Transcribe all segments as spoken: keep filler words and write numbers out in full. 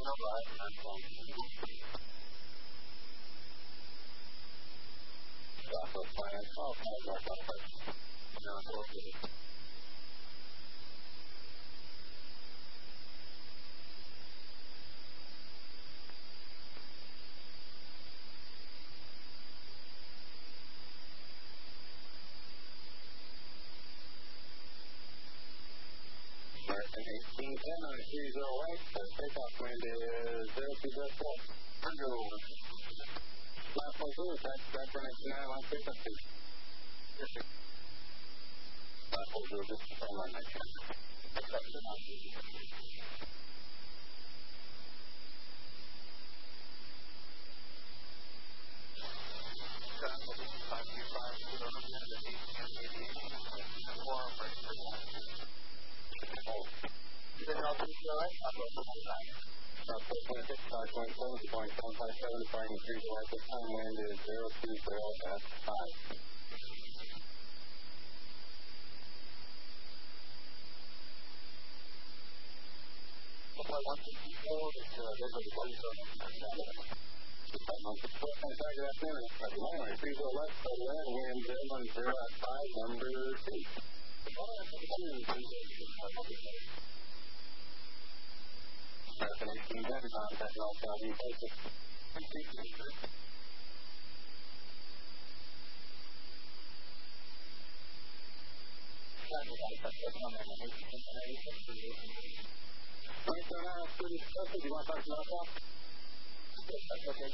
eighteen ten on three zero eight, the takeoff wind is zero two zero four. Under over. Last one through, that's back for next nine, line frequency. Yes, sir. Last one through, just the phone line, I check. Accept it. five two five, zero, Is it all three zero eight? I'll go for one time. Southwest twenty-six, five point seven, point seven five seven, flying three zero eight. The time wind is zero two zero at five. Flight one sixty-four, it's uh, those are the bodies on the Flight one sixty-four, thanks, good afternoon. Runway three zero left, clear land, wind zero one zero at five, number two. American eighteen ten, contact North Southeast Basic. twenty-seven hours, thirty seconds, do you want to talk to North South? Yes, that's okay.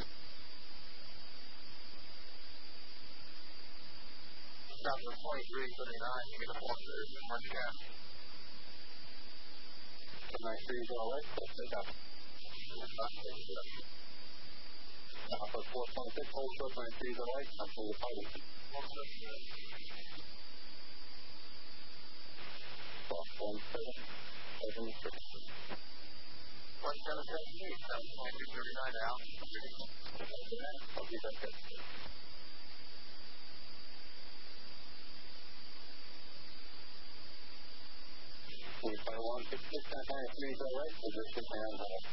Southwest twenty-three thirty-nine, you get a one third, one cap. Nice three zero eight, let's take off. Southwest four twenty-six, hold short line three zero eight, come through the party. One seven, seven six. One seven seven eight, seven point two thirty nine out. I'll be back there. Three five one six six nine nine three zero eight, position and hold.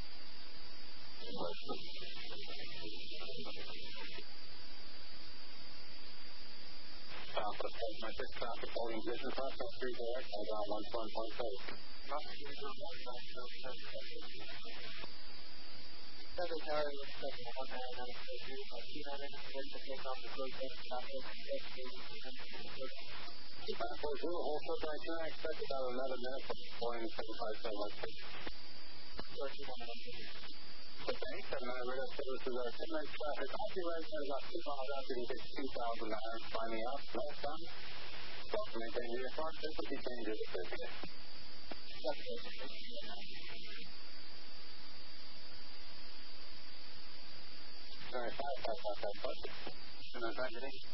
Southwest seven point six, traffic holding position, process three zero eight, hold on one one point eight. Seven tower looks like a one nine nine two two, two nine nine to take off the close up, traffic, five four zero, hold short line two, I expect about another minute for deploying seven five seven one six. Okay, seven nine radar services are ten minutes traffic, off your right side about two miles out, you can get two thousand nine, climbing up, left down. Welcome to maintain your farm, this will be changes at this day. Alright, five five five five five. And I'm trying to think.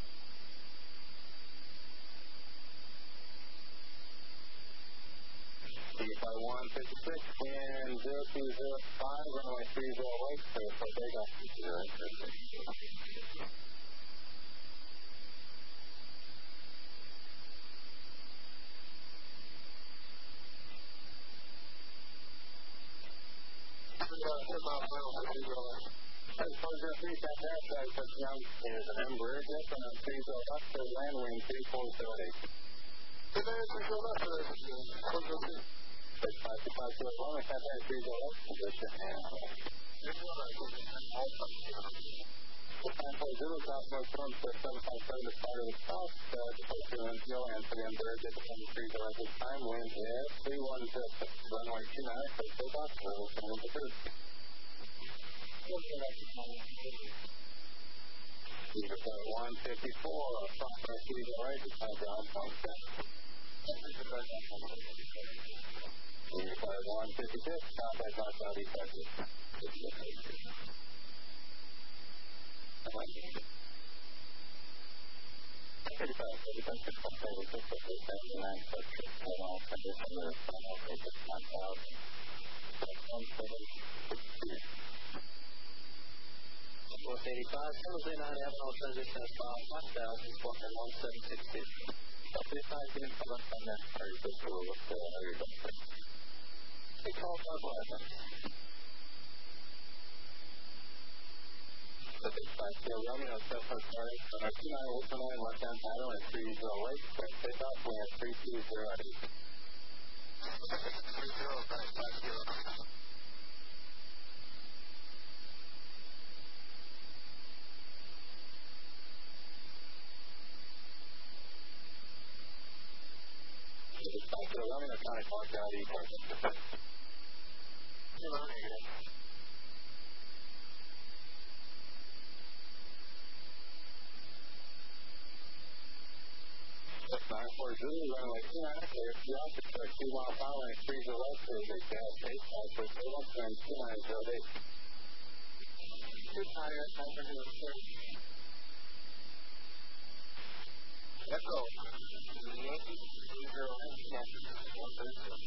Five one fifty six and zero two zero five, runway three zero eight, clear for takeoff. Zero eight fifty. Four zero three, South Airside, Fort Young is an Embraer jet on a three zero left, for land wind three four zero eight. Good day, three zero left, four zero three. Six five two five zero one, South Air three zero left, position and hold. nine four zero, Southwest storm, seven five seven, to start in the south, uh, to post your N P O, and for the Embraer jet to three zero at this time, wind is three one zero six, runway two nine, for takeoff, so we'll send in the third. one fifty-four, software three zero eight, it's time ground point seven. one fifty-six, contact North Southeast Texas. thirty-five, thirty-five, six one seven, six six eight, seven nine, six six seven, all condition of final rate is one thousand, one seven six two. North eighty-five, seven zero nine, Avenue transition is about one thousand, one seven six two. thirty-five, getting from us on that part, this will look for how you're done. They call northwest. Pacific five zero Romeo, Cessna starting on two nine one nine left-hand paddle and three zero eight. Quick takeoff, we have three two zero eight. three zero, right, five zero. five zero Romeo, County Park, out E, Park. Zero negative. nine four Zulu, runway two nine, clear two out to start two mile power and three zero left, clear big dash eight, five foot total, turn two nine zero eight. Two tire, five hundred clear. Echo, Yankee, three zero eight, one thirty-six.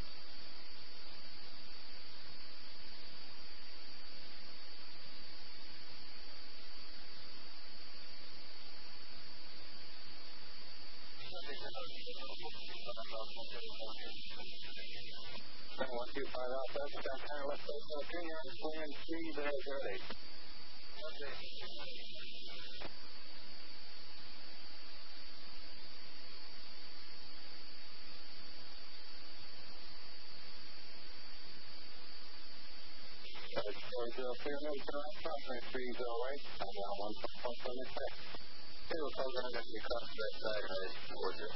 one two five out there, stop tire left, left, junior, plan three zero zero eight. Okay. four zero clear, no, turn out front, three zero eight, I'm down one point one seven six. Okay, we'll close on that, we cross that side, right, four zero.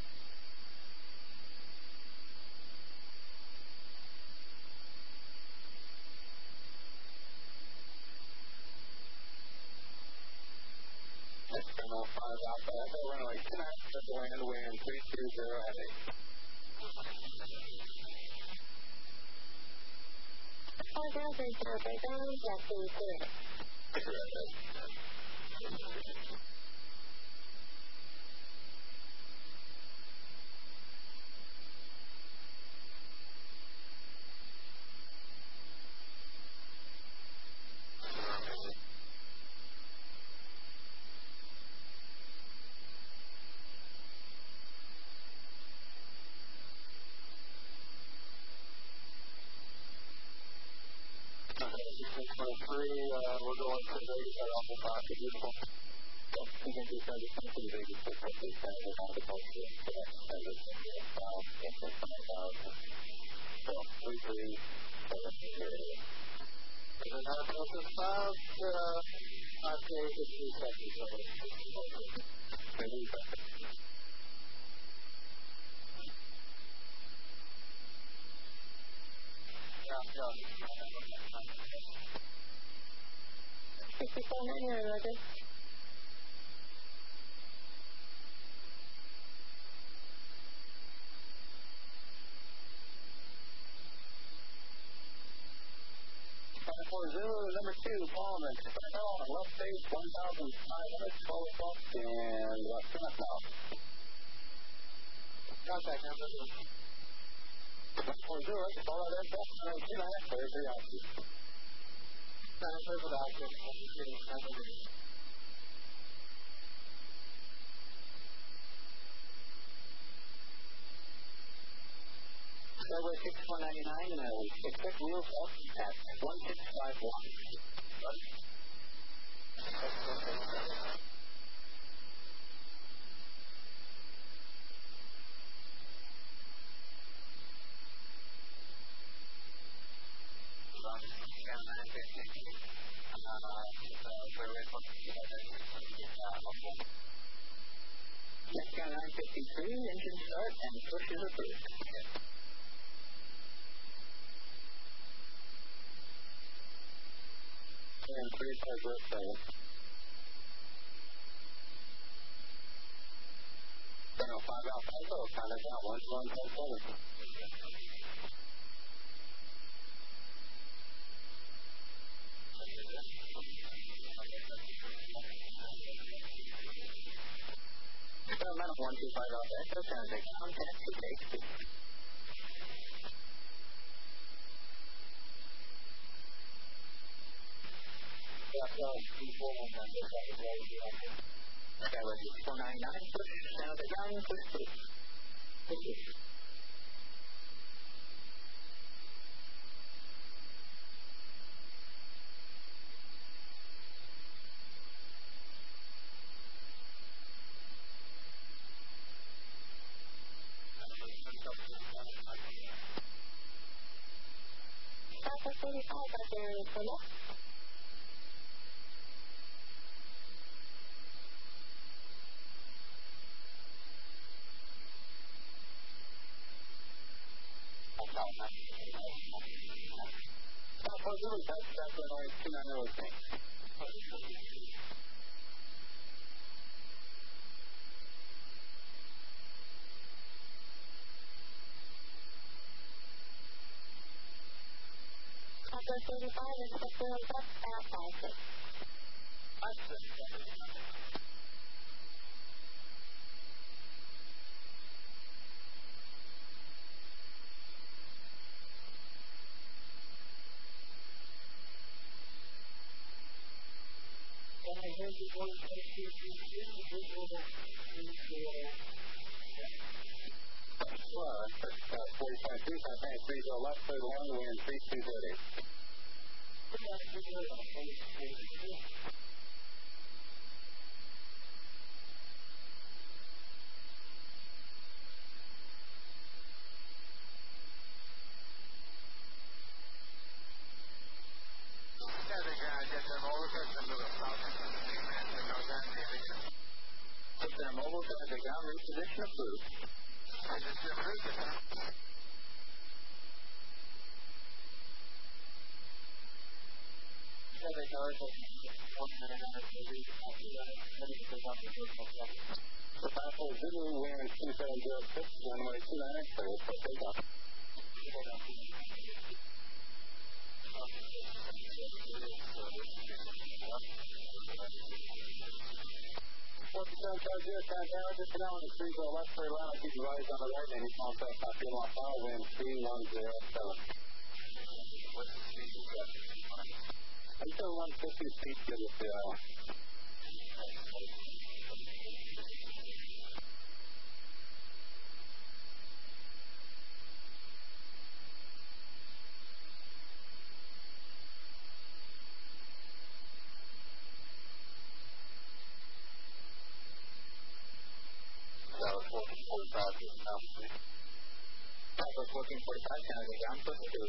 five out there, so runway two nine, triple land, wind three two zero heavy. four zero three zero, breakdown, taxi clear. three, uh, we're going to Vegas at Alpha Park. Beautiful. You can do some distance in Vegas for fifty cents. We're going to go to the standard five thousand. So, three three seven zero. Is it not close to five? Uh, five K, fifteen seconds. Maybe better. Yeah, yeah. sixty-four ninety, Roger. five four Zulu, number two, Palmer, on left base, one thousand five hundred twelve bucks, and left turn up now. Contact number. five four Zulu, follow that aircraft, turn two nine, clear three options. Transfer for the option, Airway sixty-four ninety-nine, and uh, expect wheels up at one six five one. nine fifty-three, engine start, and push is approved. And three five left seven. Channel five out five, so count it down, one one five seven. one two five out Echo, Transit, contact to take two. Okay, we're four ninety-nine, push, down to down, push two. Push two. thirty-five right there, Philip. Southwest Zulu, that's that's what I two nine zero is saying. Southwest thirty-five is the field up at five six. five six. forty point two, Santana three zero left, third one, wind three two thirty. Put their mobile traffic down, reposition approved. So Papa Zulu, wind two seven zero six, runway two nine eight, clear for takeoff. forty-seven five zero, Santana, just now on the three zero left, clear line, keep your eyes on the right, and you contact Papa Lima Power, wind three one zero seven. What's the speed you got? Until one fifty feet to the hour. fourteen forty-five, Southwest fourteen forty-five, Canada down, push two.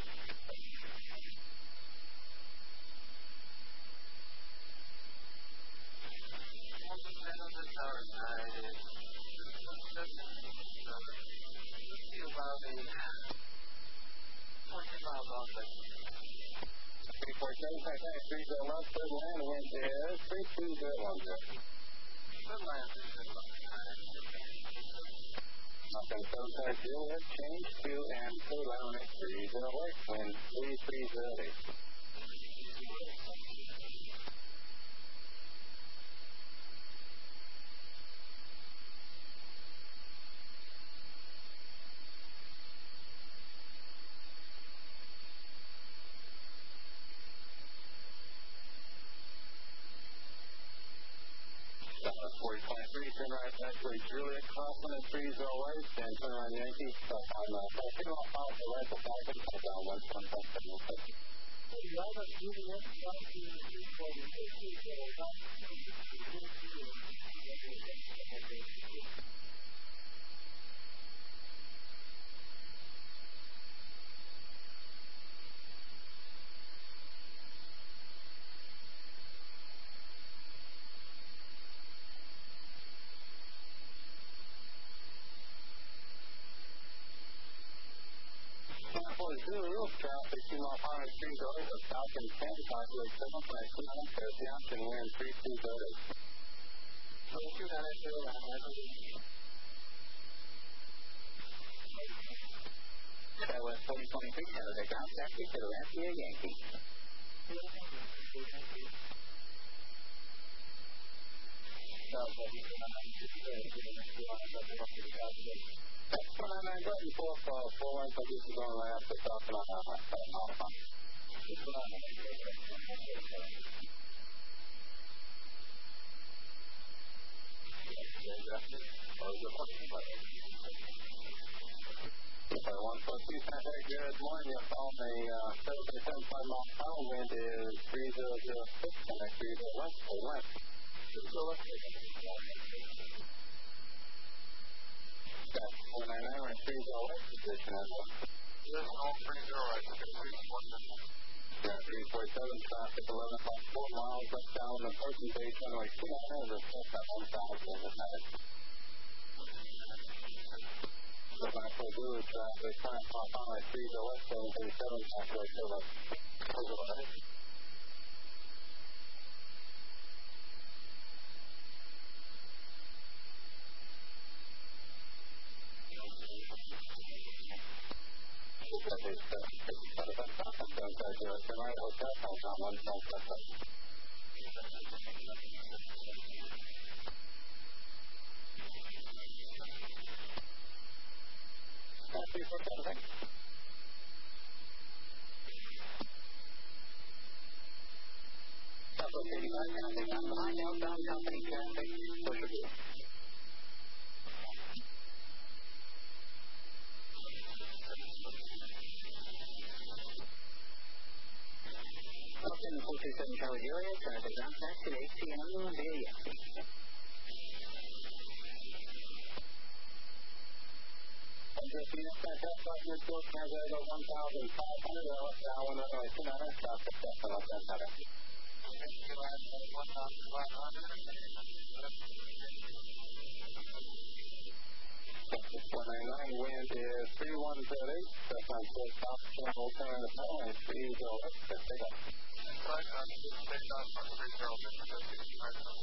three forty-seven, Santana three zero left, third land, wind is three two zero one zero. Third land, okay, so Santana Juliet, change to and third land at three zero eight, wind three three zero eight. forty point three, turn right back to Juliet, crossing at three zero eight, and turn on Yankee, stop on uh, Falcon, off out to right to Falcon, come down one one one seven six. Juliet, crossing at three forty, Zulu, traffic, two mile power, three zero eight, Falcon ten, possibly seven point two nine, there's the option, wind three two zero eight. two nine eight zero, that was forty twenty-three, Canada, ground taxi to the Lancia Yankee. That's one nine nine button four four four one, so this is on the last to talk about how much that modify. one four two, Santana, good morning. You're on the seven seventy-five mile power, wind is three zero zero six, and that's three zero west, or west. four nine nine, we're in three zero west position as well. This is all three zero, I think it's three one. Yeah, three forty-seven, traffic, eleven point four miles westbound, approaching base runway two nine, is a step at one thousand, is that it? The nine four zero traffic, climb off runway three zero west, seven thirty-seven, halfway to the overhead. Behind outbound company traffic, push a bit. four two seven Charlie Juliet, traffic ground taxi at eight p m via Yankee. Just unit contact off your book, Canada one thousand five hundred, now one runway two nine, traffic left on left hand side. one thousand five hundred. one ninety-nine, wind is three one zero eight, that's on full stop, channel turn the tunnel, and three zero eight, take off. Right, I'm just take off from three zero eight, right now.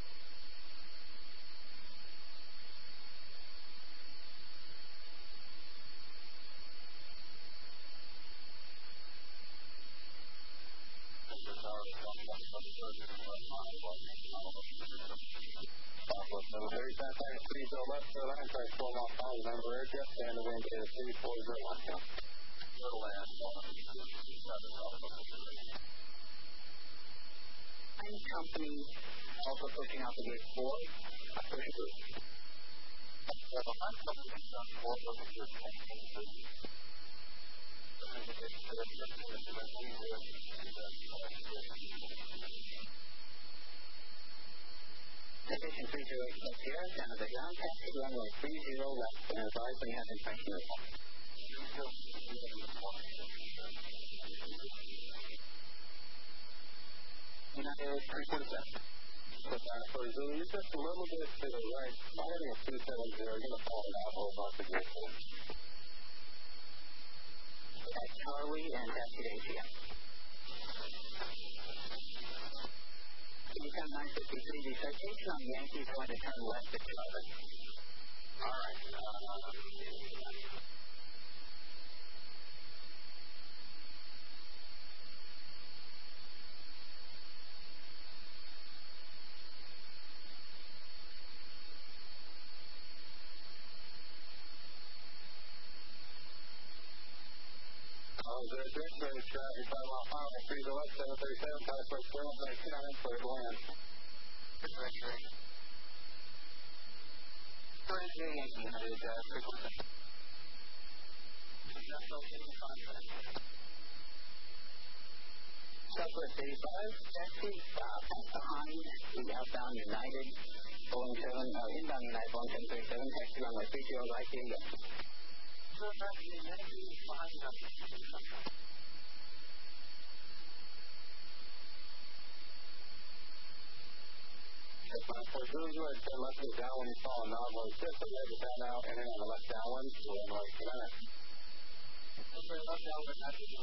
thirty cents, three zero left, so line track four one five, number aircraft, and the wind is three four zero one. Little land, I'm company, also pushing out the gate four, push it. I'm company, four, look at your Station three zero eight plus here, down to the ground, taxi runway three zero left, and advise when you have inspection results. United three forty-seven. So uh, for Zulu, you're just a little bit to the right, firing a two seven zero, you're going to fall down, hold off the gate four. At Charlie and taxi to A C M. Anytime nine fifty-three, the citation on Yankee is going to turn left at Charlie. All right. Traffic by Los Angeles, three zero left, seven thirty-seven, Southwest Trail, nineteen, for the land. Current Yankee United, uh, frequency. Southwest eighty-five, taxi, uh, behind the outbound United, Boeing seven, uh, inbound United, Boeing seven thirty-seven, taxi runway three zero, right here, yes. So, that's the Yankee behind us. For Zulu, I'd say left is down when you fall a knob, was just a leg down out, and then on the left down one, so I'm like, can I? Okay, left down one, that's it.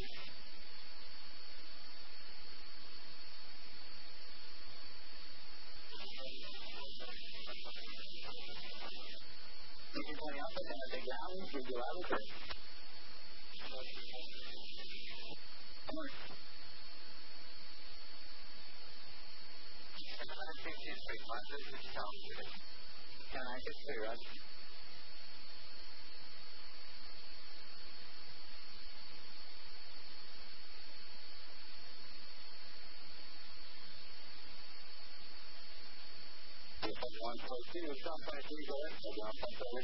You can play up and then a big round, you do out and clear. Come on. Can I just clear up? One plus two, stop by three, go ahead, so down by the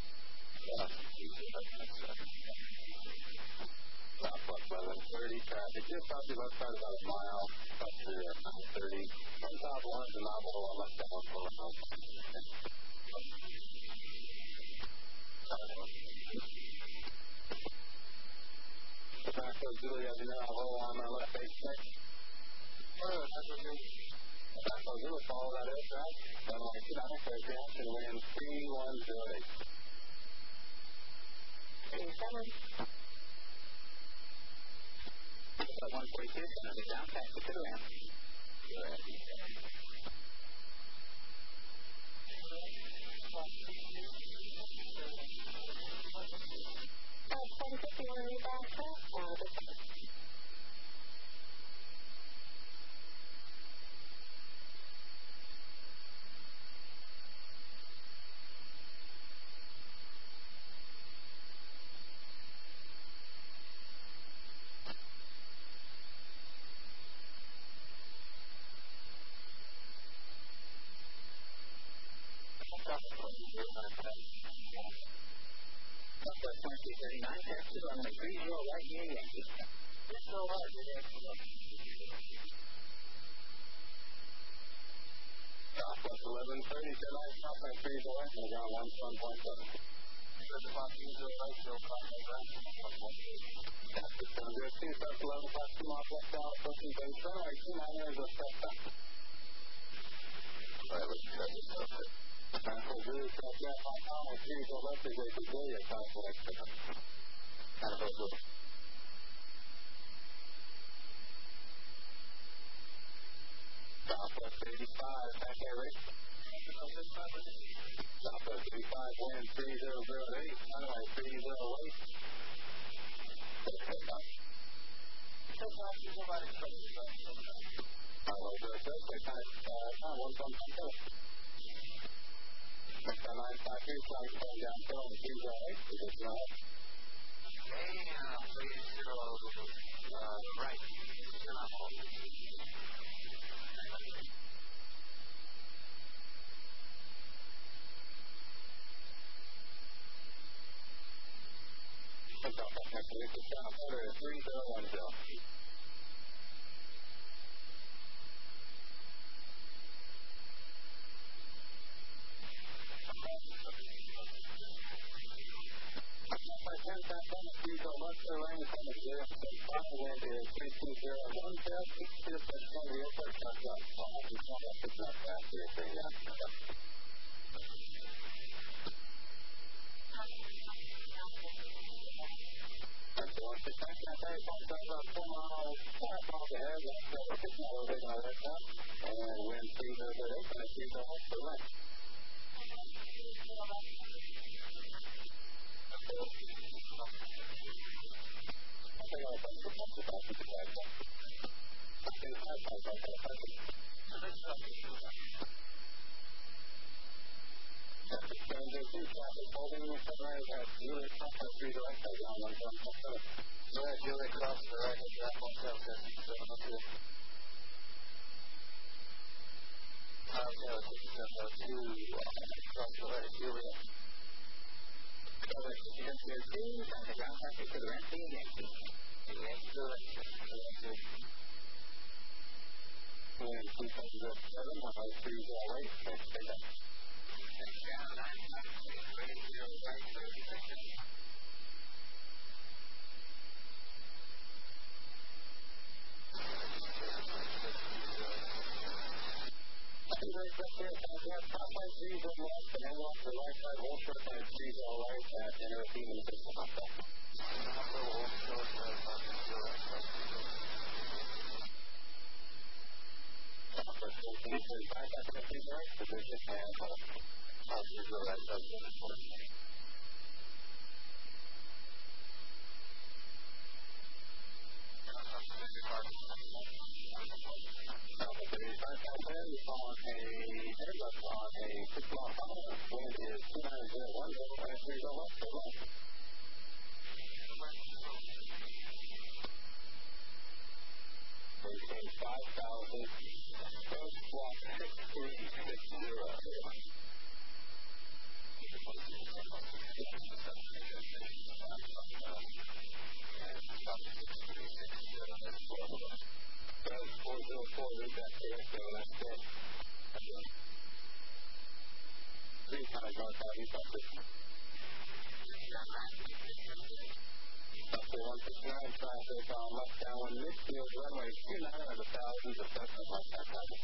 Southwest eleven thirty, traffic just off the left side about a mile, up to nine thirty. From top one to novel, on left down for a mile. The back of Julia Bravo on uh, left base six. Oh, that's what you Bravo Zulu, follow that aircraft. Runway two nine, clear reaction, wind three one zero eight. three seven. one forty-two, center to down, taxi to the ramp. Good. seven fifty-one reback, uh, this twenty thirty-nine, taxi to runway three zero right near Yankee. It's so hard to get Southwest eleven thirty, tonight, Southwest three zero right, and ground one seven point seven. Southwest three zero right, still contact ground one point eight. Taxi seven zero two, Southwest eleven five two miles west south, approaching base runway two nine is a step back. Alright, let's try this out there. Bravo Zulu, Southwest five Tower, three zero left is a Julia, Southwest. Bravo Zulu. Southwest eighty-five, back air rate. Southwest eighty-five, wind three zero zero eight, runway three zero eight. Bravo zero six, uh, one from Control. Next on nine five two, flight down downhill and three zero eight, position ahead. Damn, three zero, uh, right, position ahead. Next week is down order three zero one zero. ten thousand feet on left range from the zero six five, wind is three two zero one zero, six two six one, the airport touch up. You saw that picking up fast here, so yeah. And so once you touch that very point, that's about four miles, five miles ahead, that's uh, six miles away on that top, and wind three zero zero eight, and it's three zero eight for left. I got a bunch of bunch of bunch of guys. I think I have five bunch of bunch of Transit two traffic holding sunrise at Juliet Cross at three direct by ground one seven point seven. Go ahead, Juliet Cross to the right at ground one seven seven oh two. Cloud Tower seven oh two, cross the right at Juliet. Cover sixty-one zero two, down to ground traffic to the ramp to Yankee. Yankee direction, Yankee. Wind two seven zero seven, runway three zero eight, next pick up. Next down, nine five three, three zero right, thirty seconds. Very quick here, Southwest, Southwest three zero left, and then off the right side, hold short side three zero right, at enter a team in the system up there. Also, hold short side, Southwest zero right, Southwest fourteen thirty-five, Southwest three zero right, position and hold. Southwest zero right, Southwest fourteen. thirty-five thousand on a Airbus on a six-mile tunnel. Wind is two nine zero one zero and three zero left to left. Maintain five thousand. First block six three six zero. four zero four, read that here, so that's it. Three times on southeast, that's it. That's the one percent. nine traffic on left downwind midfield runway two nine out of thousands of Cessna left-hand traffic.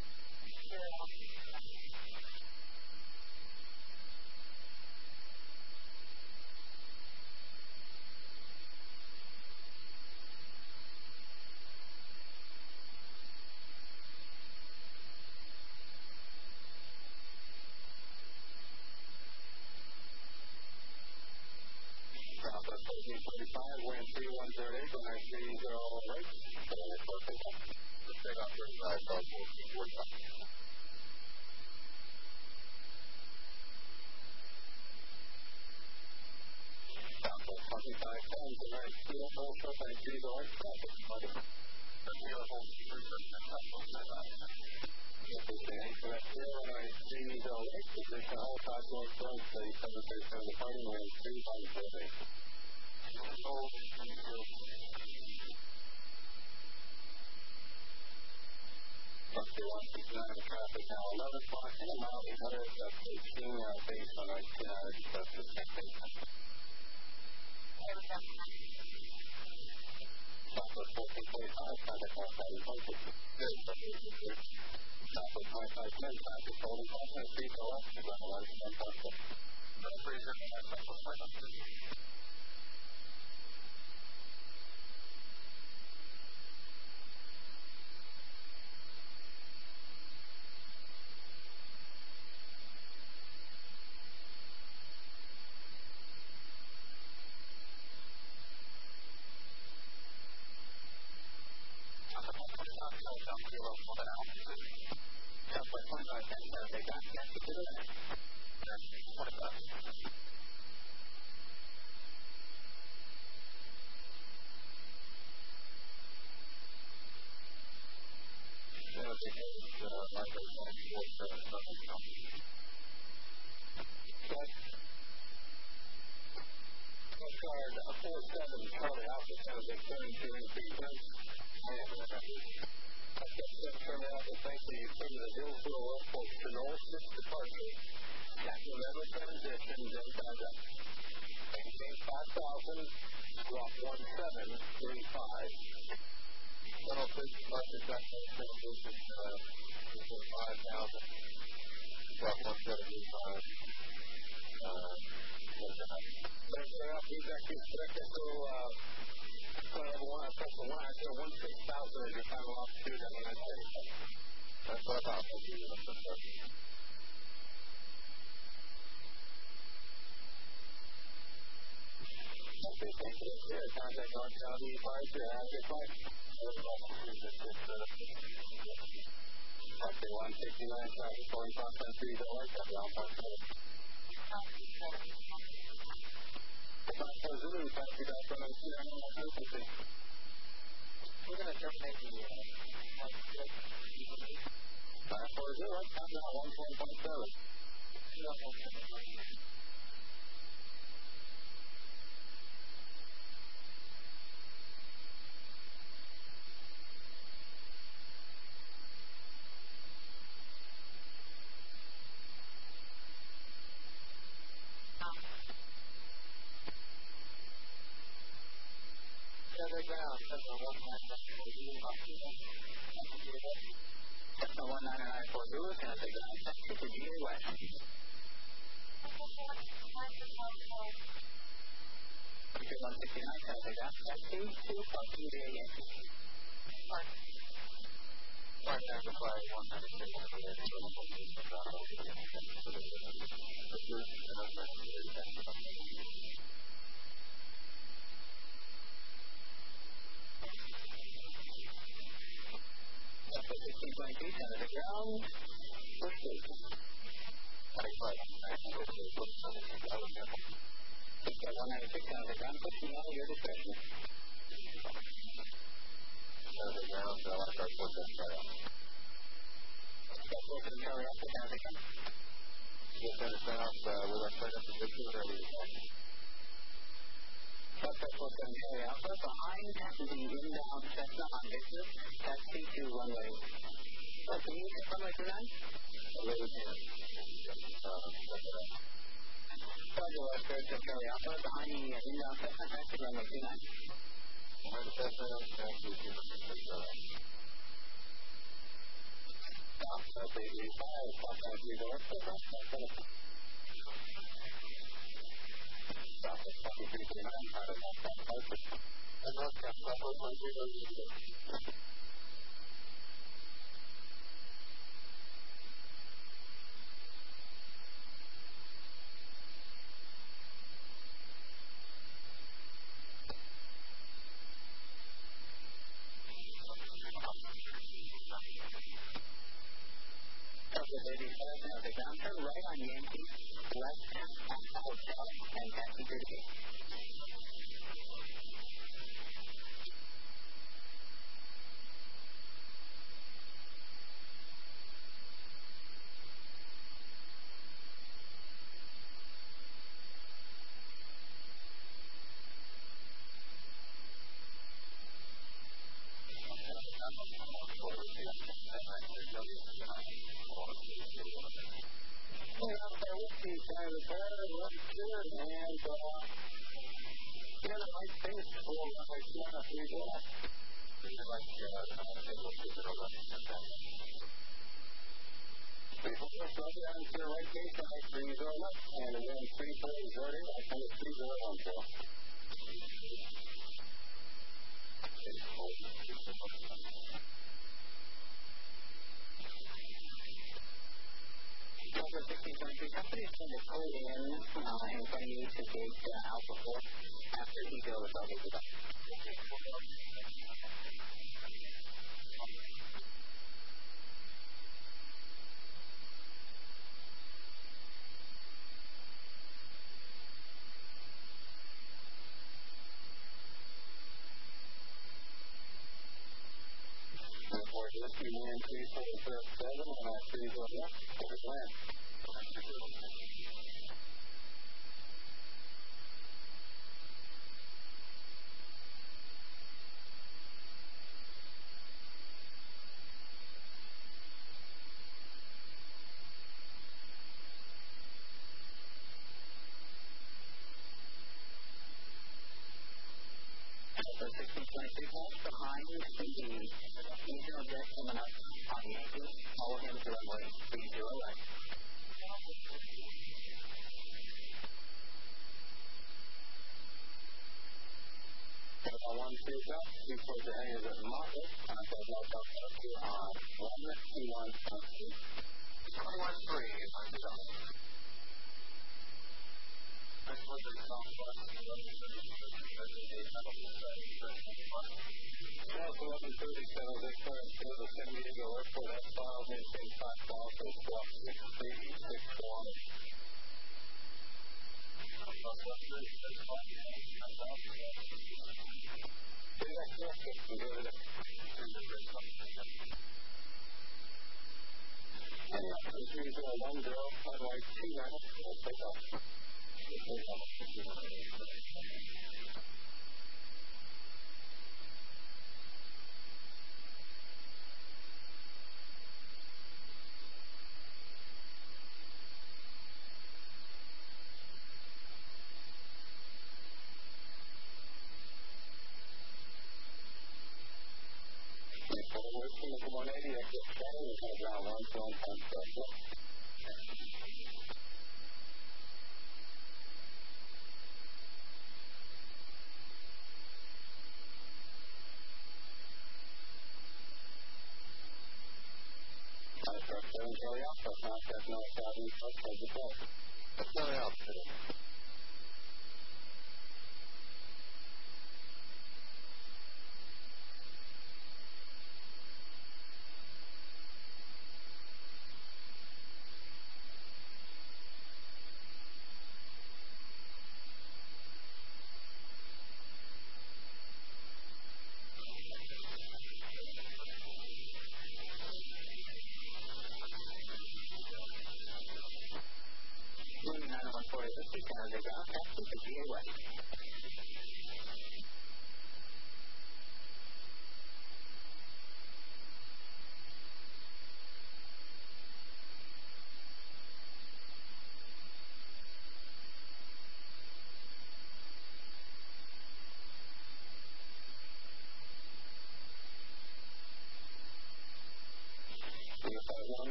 forty-five, wind three one zero eight, runway three zero right, runway four takeoff. The takeoff thirty-five, fourteen forty-five. Southwest twenty-five, ten, runway two hold, runway three zero right, traffic. zero hold, three percent, Southwest nine. Runway three zero right, position hold, Southwest one, steady seven thirty-seven, departing, wind three one zero eight. Hold, one sixty-nine traffic now eleven o'clock and a mile eight hundred at eighteen uh, base on our ten hours just to ten base. Southwest fourteen forty-five, traffic now five twenty-six. Southwest twenty-five ten, traffic holding crossing three to left, run eleven ten possible. three zero five, Southwest five hundred. Moving nine one four is a peak energy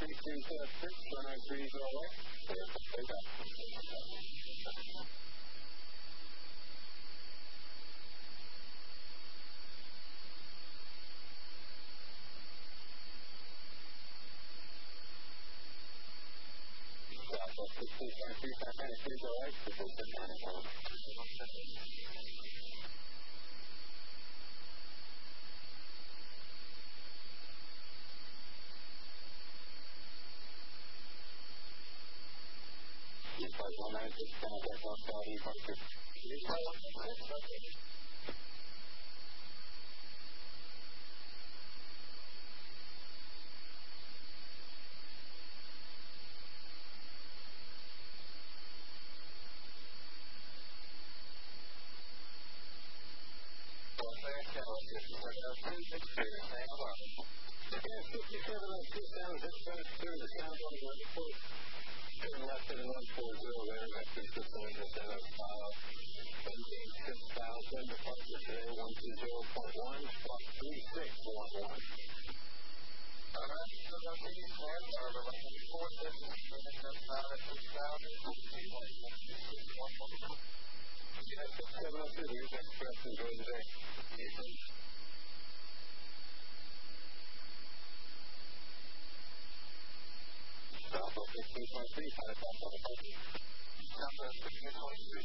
three three six, runway three zero eight, clear for takeoff. Southwest sixteen point three five minutes, three zero eight, position ninety-one. Flight one nine six, contact northbound E twenty-two. Flight one nine six, okay. Again, fifty-seven oh two sounds, this sounds through the sound on the report. Turn left at one forty there, that's the system set up, uh, seventeen six thousand, departure today, one two zero point one, spot three six one one. Alright, so that's the plan, or the four six, six thousand, six thousand, yeah, fifty-seven oh two, here's Express, enjoy the day. Southwest sixteen point three, five o'clock on the button. Southwest sixteen point three.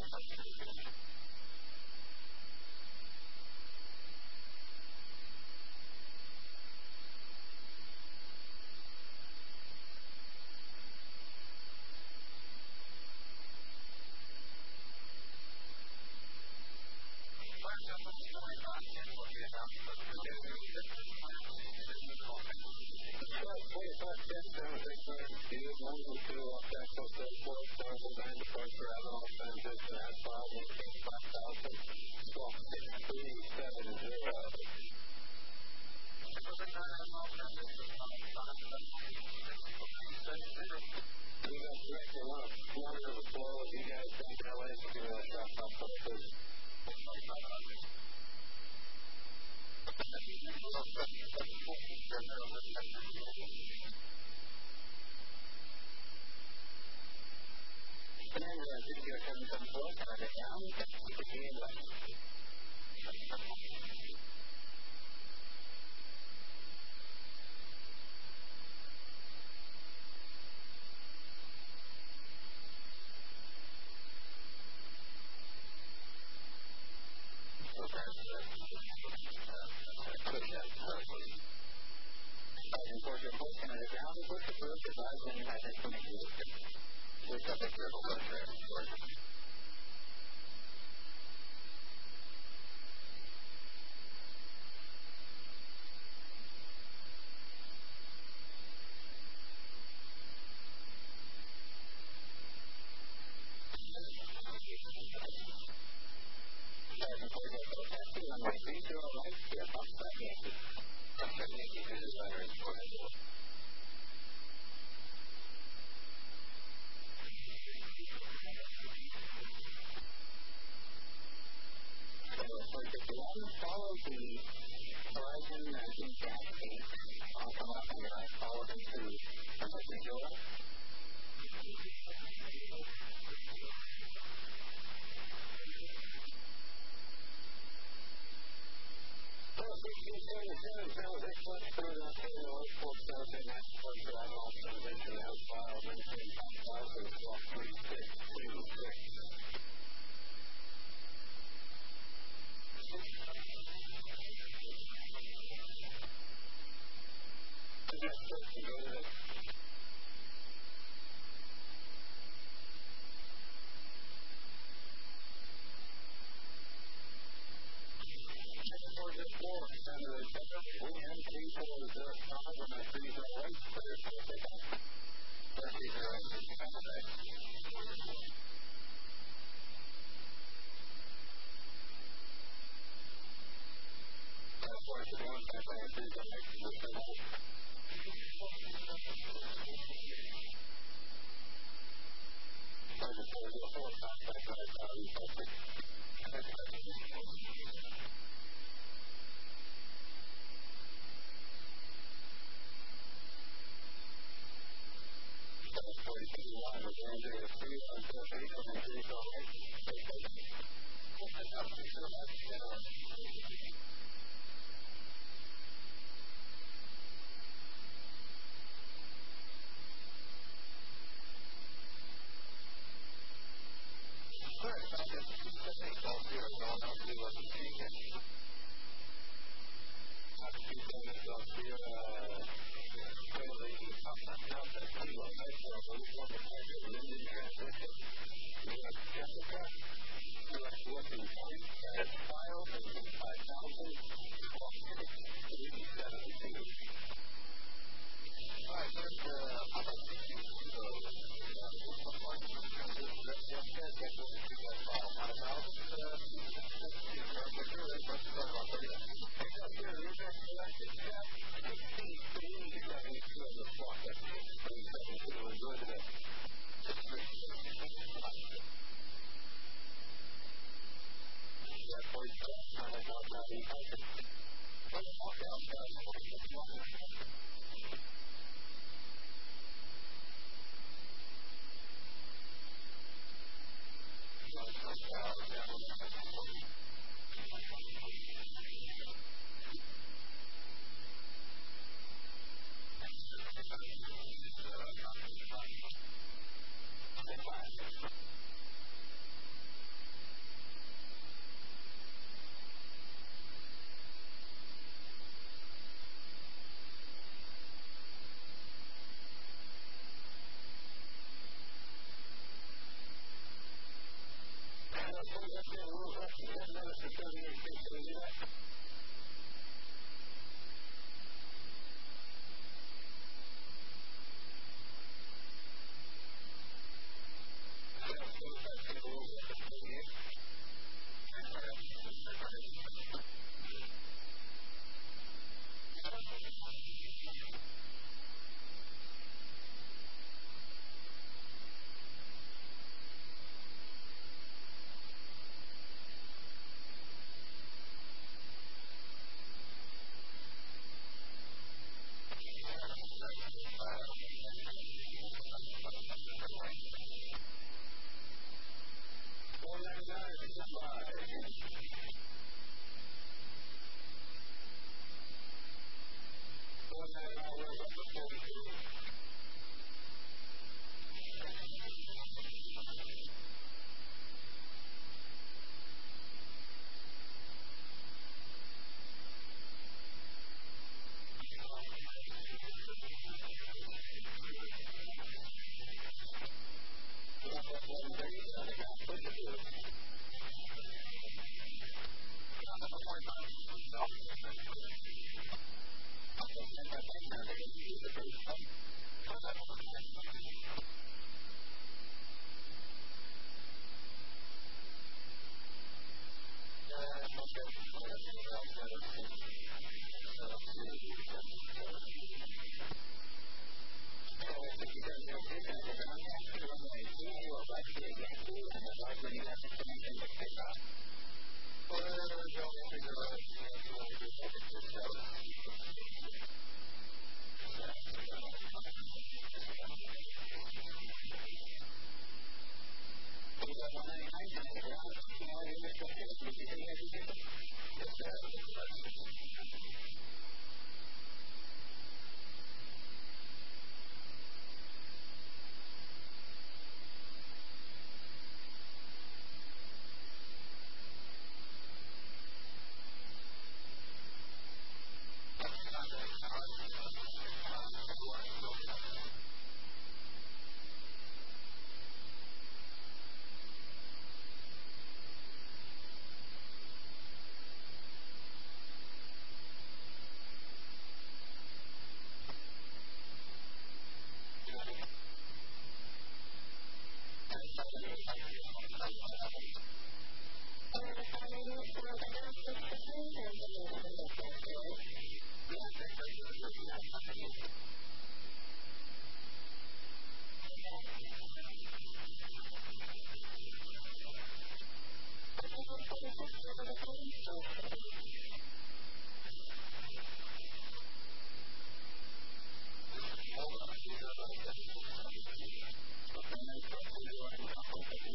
Thank you.